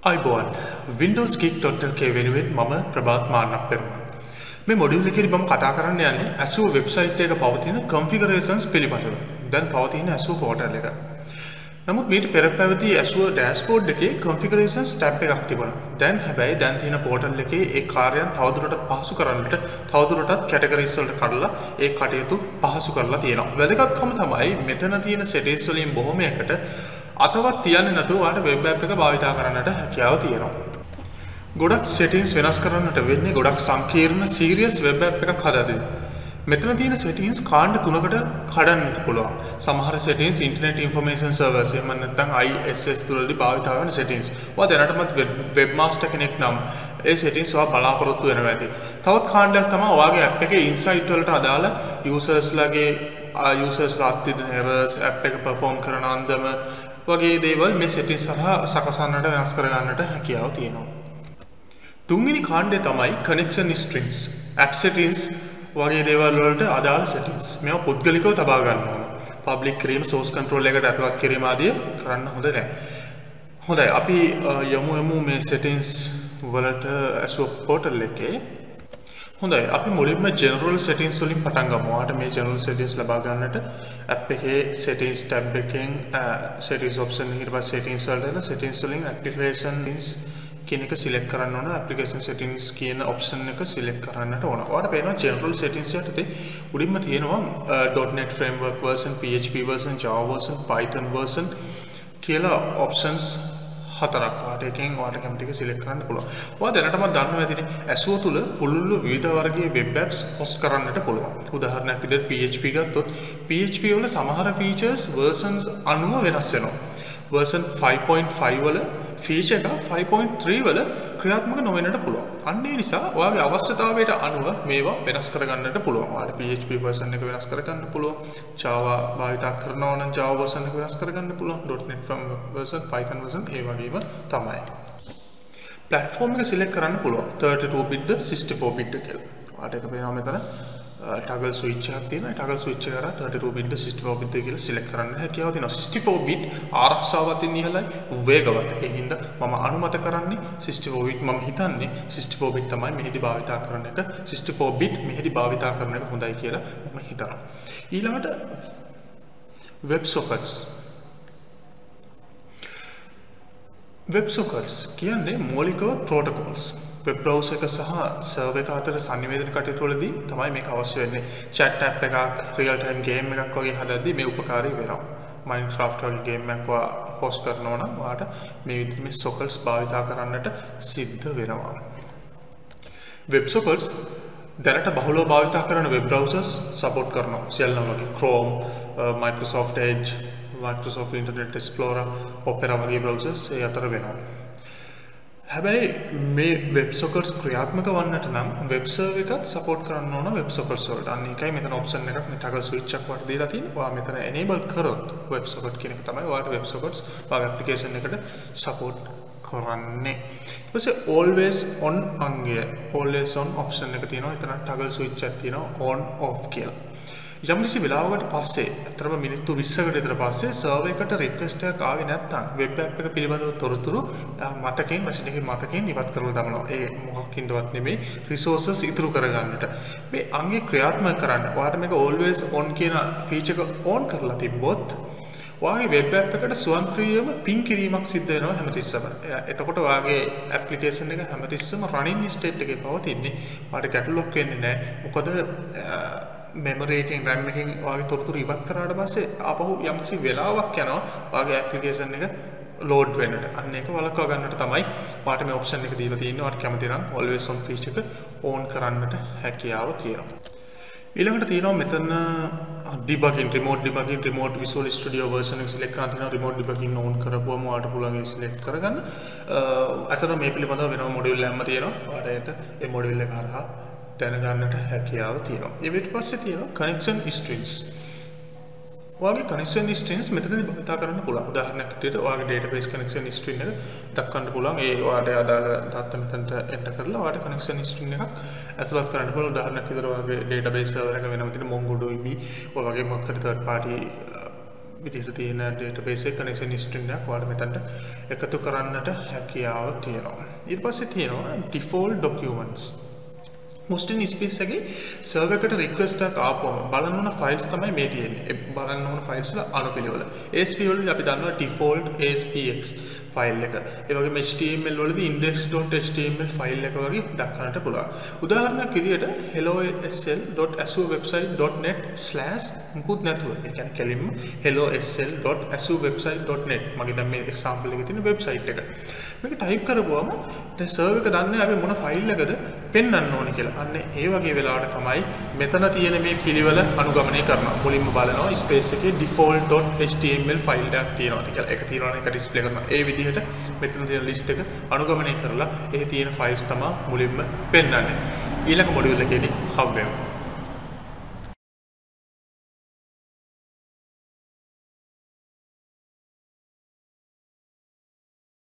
iBoard Windows Geek.lk වෙනුවෙන් මම ප්‍රභාත් මාන්නක් පෙරමුණ. මේ මොඩියුල් එකේදී මම කතා කරන්න යන්නේ Azure වෙබ්සයිට් එකක පවතින configurations පිළිබඳව. දැන් පවතින Azure portal එක. නමුත් මීට පෙර පැවති Azure dashboard එකේ configurations tab එකක් තිබුණා. දැන් හැබැයි දැන් තියෙන portal එකේ ඒ කාර්යයන් තවදුරටත් පහසු කරන්නට තවදුරටත් categories වලට කඩලා ඒ කටයුතු පහසු කරලා තියෙනවා. වැදගත්කම තමයි මෙතන තියෙන settings වලින් බොහොමයකට අතවත් තියන්නේ නැතුව ඔයාලට වෙබ් ඇප් එක භාවිතා කරන්නට හැකියාව තියෙනවා. ගොඩක් settings වෙනස් කරන්නට වෙන්නේ ගොඩක් සංකීර්ණ serious වෙබ් ඇප් එකක් හදද්දී. මෙතන තියෙන settings කාණ්ඩ තුනකට කඩන්නට පුළුවන්. සමහර settings internet information service එහෙම නැත්නම් ISS තුලදී භාවිතා වෙන settings. ඔයා දැනටමත් webmaster කෙනෙක් නම් ඒ settings ඔයා බලාපොරොත්තු වෙනවා ඇති. තවත් කාණ්ඩයක් තමයි ඔයාගේ app එකේ insight වලට අදාළ users ලාගේ users ලා අත්විඳින errors app එක perform කරන අන්දම වගේ දේවල් මේ settings සහ සකසන්නට වෙනස් කරගන්නට හැකියාව තියෙනවා. තුන්වෙනි කාණ්ඩය තමයි connection strings. app settings වගේ දේවල් වලට අදාළ settings. මේවා පුද්ගලිකව තබා ගන්න ඕන. public කිරීම source control එකට ඇතුළත් කිරීම ආදිය කරන්න හොඳ නැහැ. හොඳයි අපි යමු මේ settings වලට Azure portal එකේ. හොඳයි අපි මුලින්ම general settings වලින් පටන් ගමු. ඔයාලට මේ general settings ලබා ගන්නට app එකේ settings tab එකෙන් settings option එකට පස්සේ settings වලට එන settings වලින් applications කියන එක select කරන්න ඕන. application settings කියන option එක select කරන්නට ඕන. ඔයාලට පේනවා general settings යටතේ උඩින්ම තියෙනවා .NET framework version, PHP version, Java version, Python version කියලා options හතරක්. එකෙන් ඔයාලට කැමති එක select කරන්න පුළුවන්. ඔයා දැනටම දන්නවා ඇතිනේ Azure තුල පුළුල්ු විවිධ වර්ගයේ web apps host කරන්නට පුළුවන්. උදාහරණයක් විදිහට PHP ගත්තොත් PHP වල සමහර features versions අනුව වෙනස් වෙනවා. version 5.5 වල feature එක 5.3 වල ක්‍රියාත්මක නොවෙන්නට පුළුවන්. අන්න ඒ නිසා ඔයාගේ අවශ්‍යතාවයට අනුව මේවා වෙනස් කරගන්නට පුළුවන්. ඔයාලට PHP version එක වෙනස් කරගන්න පුළුවන්. Java භාවිත කරනවා නම් Java version එක වෙනස් කරගන්න පුළුවන්. .NET framework version, Python version ඒ වගේම තමයි. platform එක select කරන්න පුළුවන්. 32 bit ද 64 bit ද කියලා. ඔයාලට ඒක පේනවා මෙතන toggle switch එකක් තියෙනවා. ඒ toggle switch එක කරා 32 bit ද 64 bit ද කියලා select කරන්න හැකියාව තියෙනවා. 64 bit ආරක්ෂාවතින් ඉහළයි වේගවත්. ඒ හින්දා මම අනුමත කරන්නේ 64 bit. මම හිතන්නේ 64 bit තමයි මෙහිදී භාවිතා කරන එක. 64 bit මෙහිදී භාවිතා කරන එක හොඳයි කියලා මම හිතනවා. ඊළඟට WebSockets කියන්නේ මූලිකව protocols. web browser එක සහ server එක අතර සංනිවේදන කටයුතු වලදී තමයි මේක අවශ්‍ය වෙන්නේ. chat app එකක්, real time game එකක් වගේ හදද්දී මේ උපකාරී වෙනවා. Minecraft වගේ game එකක් host කරනවා නම් ඔයාලට මේ විදිහට මේ sockets භාවිතා කරන්නට සිද්ධ වෙනවා. WebSockets දැනට බහුලව භාවිතා කරන web browsers support කරනවා. සියල්ලම වගේ Chrome, Microsoft Edge, Microsoft Internet Explorer, Opera වගේ browsers ඒ අතර වෙනවා. හැබැයි මේ WebSockets ක්‍රියාත්මක වන්නට නම් web server එකත් support කරන්න ඕන WebSockets වලට. අන්න ඒකයි මෙතන option එකක් මේ toggle switch එකක් වට දීලා තියෙන්නේ. ඔයා මෙතන enable කරොත් WebSocket කියන එක තමයි ඔයාලට WebSockets ඔයාගේ application එකට support කරන්නේ. ඊපස්සේ always on අංගය always on option එක තියෙනවා. එතන toggle switch එකක් තියෙනවා on off කියලා. යම්කිසි වෙලාවකට පස්සේ අතරම මිනිත්තු 20කට විතර පස්සේ සර්වර් එකට රික්වෙස්ට් එකක් ආවේ නැත්නම් වෙබ් ඇප් එක පිළිබඳව තොරතුරු මතකයෙන් මැෂින් එකේ මතකයෙන් ඉවත් කරලා දානවා. ඒ මොකක්ින්දවත් නෙමෙයි රිසෝසස් ඉතුරු කරගන්නට. මේ අංගේ ක්‍රියාත්මක කරන්න ඔයාලට මේක always on කියන ෆීචර් එක on කරලා තිබ්බොත් ඔයාගේ වෙබ් ඇප් එකට ස්වයංක්‍රීයව පින් කිරීමක් සිද්ධ වෙනවා හැමතිස්සම. එතකොට ඔයාගේ ඇප්ලිකේෂන් එක හැමතිස්සම running state එකේ පවතින්නේ. ඔයාලට ගැටලුවක් වෙන්නේ නැහැ. මොකද memory එකෙන් RAM එකෙන් ඔයාගේ තොරතුරු ඉවත් කරාට පස්සේ ආපහු යම්කිසි වෙලාවක් යනවා ඔයාගේ ඇප්ලිකේෂන් එක load වෙන්නට. අන්න ඒක වළක්වා ගන්නට තමයි ඔයාලට මේ option එක දීලා තියෙන්නේ. ඔයාලට කැමති නම් always on feature එක on කරන්නට හැකියාව තියෙනවා. ඊළඟට තියෙනවා මෙතන debugging, remote Visual Studio version එක select කරලා තියෙනවා. remote debugging on කරපුවම ඔයාලට පුළුවන් ඒක select කරගන්න. අතන මේ පිළිබඳව වෙනම module එකක් තියෙනවා. ඔයාලට ඒ module එක හරහා දැනගන්නට හැකියාව තියෙනවා. ඊට පස්සේ තියෙනවා connection strings. ඔයාගේ connection strings මෙතනදී භාවිත කරන්න පුළුවන්. උදාහරණයක් විදිහට ඔයාගේ database connection string එක දක්වන්න පුළුවන්. ඒ ඔයාලට අදාළ තත්ත්ව මෙතනට enter කරලා ඔයාලට connection string එකක් ඇතුළත් කරන්න පුළුවන්. උදාහරණයක් විදිහට ඔයාගේ database server එක වෙනම තියෙන MongoDB ඔය වගේ මොකක්ද third party විදිහට තියෙන database එක connection string එකක් ඔයාලට මෙතනට එකතු කරන්නට හැකියාව තියෙනවා. ඊට පස්සේ තියෙනවා default documents. hosting space එකේ server එකට request එකක් ආපුවම බලන්න ඕන files තමයි මේ තියෙන්නේ. බලන්න ඕන files වල අනුපිළිවෙල. ASP වලදී අපි දන්නවා default ASPX ෆයිල් එක. ඒ වගේම HTML වලදී index.html ෆයිල් එක වගේ දක්වන්නට පුළුවන්. උදාහරණයක් විදිහට hellosl.azuwebsite.net/ මුකුත් නැතුව ඒ කියන්නේ කෙලින්ම hellosl.azuwebsite.net මගේ දැන් මේ example එකේ තියෙන වෙබ්සයිට් එක. මේක ටයිප් කරපුවම දැන් සර්වර් එක දන්නේ අපි මොන ෆයිල් එකද පෙන්වන්න ඕනේ කියලා. අන්න ඒ වගේ වෙලාවට තමයි මෙතන තියෙන මේ පිළිවෙල අනුගමනය කරනවා. මුලින්ම බලනවා ස්පේස් එකේ default.html ෆයිල් එකක් තියෙනවද කියලා. ඒක තියෙනවනේ ඒක ඩිස්ප්ලේ කරනවා. ඒ විදිහට මෙතන තියෙන ලිස්ට් එක අනුගමනය කරලා ඒ තියෙන ෆයිල්ස් තමයි මුලින්ම පෙන්වන්නේ. ඊළඟ මොඩියුල් එකේදී හම්බ වෙනවා.